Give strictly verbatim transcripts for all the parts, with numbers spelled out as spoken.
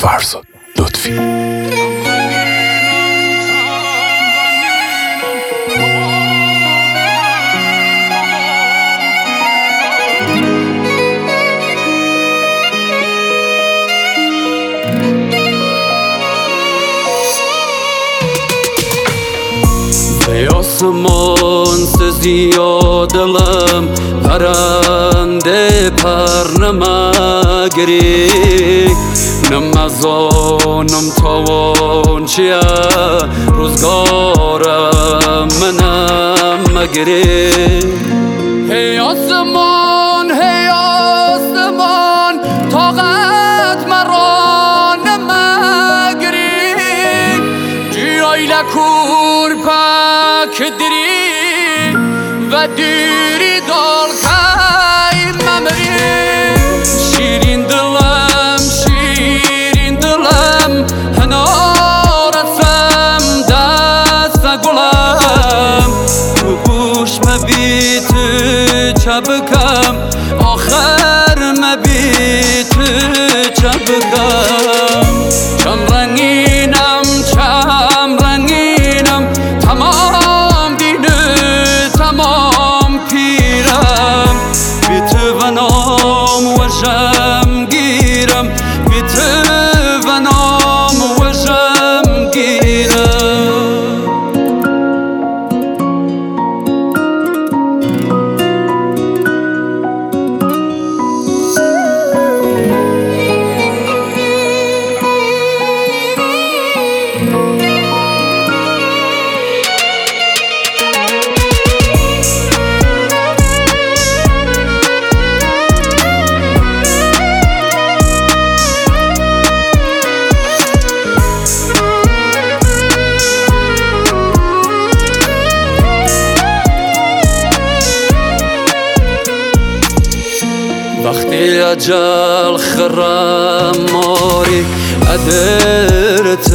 فرزاد لطفی. ای آسمان سزیا دلم پرنده پر نمگری نمزانم تاوان چیه روزگارم منم مگری. ای آسمان ای آسمان طاقت مرا نمگری جیای لکور پاک دری و دیری دال کای ممری. شیرین دلم شیرین دلم هنارتم دست گلم تو گوش مبیت چبکم آخر مبیت چبکم. چم رنگینم چم رنگینم تمام دینه تمام پیرم بی تو و نام و جم گیرم بی تو و نام و جم گیرم. وقتی اجل خرم ماری ادرت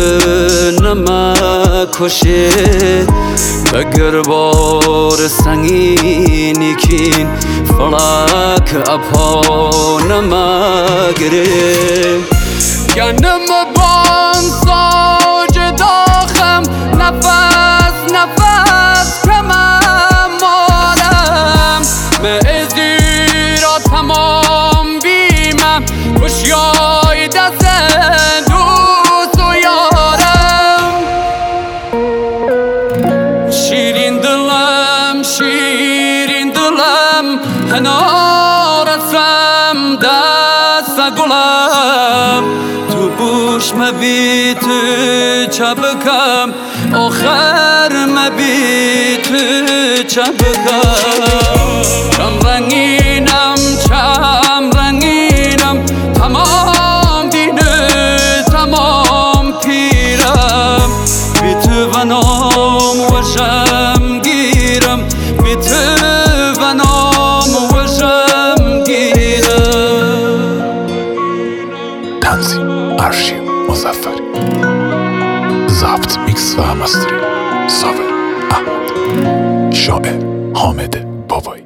نمکشی بگر بار سنگینی کین فلک اپا نمگری. گنم بان ساج داخم نفس نفس کمم مارم مزی را تمام بیمم کشیای دست دوست و یارم. شیرین دلم شیرین دلم هنارتم دست گلم تو بوش مبیت چبکم آخر مبیت چبکم. چم رنگینم چم رنگینم تمام دینه تمام پیرم بی تو و نام و جم گیرم بی تو و نام و جم گیرم. تنظیم ارشیو مظفری، ضبط میکس و مستری صابر احمد، شاعر حامد بابایی.